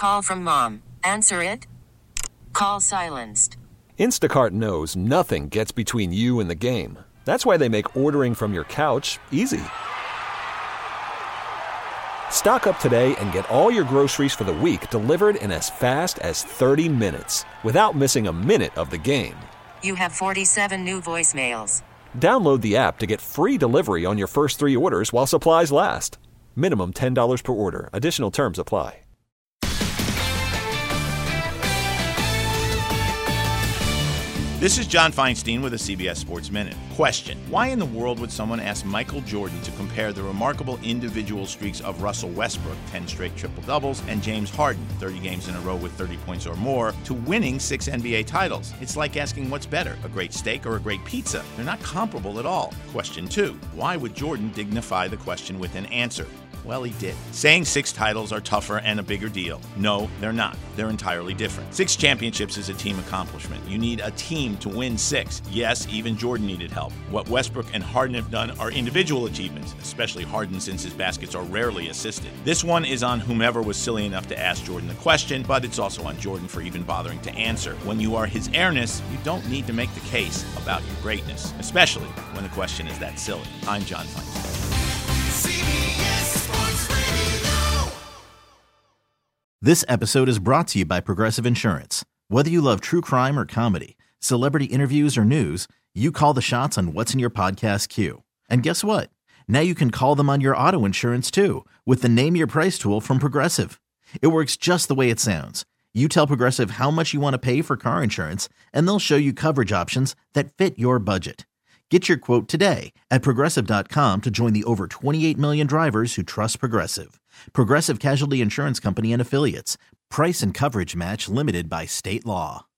call from mom. Answer it. Call silenced. Instacart knows nothing gets between you and the game. That's why they make ordering from your couch easy. Stock up today and get all your groceries for the week delivered in as fast as 30 minutes without missing a minute of the game. You have 47 new voicemails. Download the app to get free delivery on your first 3 orders while supplies last. Minimum $10 per order. Additional terms apply. This is John Feinstein with a CBS Sports Minute. Question: why in the world would someone ask Michael Jordan to compare the remarkable individual streaks of Russell Westbrook, 10 straight triple-doubles, and James Harden, 30 games in a row with 30 points or more, to winning 6 NBA titles? It's like asking what's better, a great steak or a great pizza. They're not comparable at all. Question 2: why would Jordan dignify the question with an answer? Well, he did. Saying 6 titles are tougher and a bigger deal. No, they're not. They're entirely different. 6 championships is a team accomplishment. You need a team to win 6. Yes, even Jordan needed help. What Westbrook and Harden have done are individual achievements, especially Harden since his baskets are rarely assisted. This one is on whomever was silly enough to ask Jordan the question, but it's also on Jordan for even bothering to answer. When you are his heiress, you don't need to make the case about your greatness, especially when the question is that silly. I'm John Feinstein. This episode is brought to you by Progressive Insurance. Whether you love true crime or comedy, celebrity interviews or news, you call the shots on what's in your podcast queue. And guess what? Now you can call them on your auto insurance too with the Name Your Price tool from Progressive. It works just the way it sounds. You tell Progressive how much you want to pay for car insurance, and they'll show you coverage options that fit your budget. Get your quote today at Progressive.com to join the over 28 million drivers who trust Progressive. Progressive Casualty Insurance Company and Affiliates. Price and coverage match limited by state law.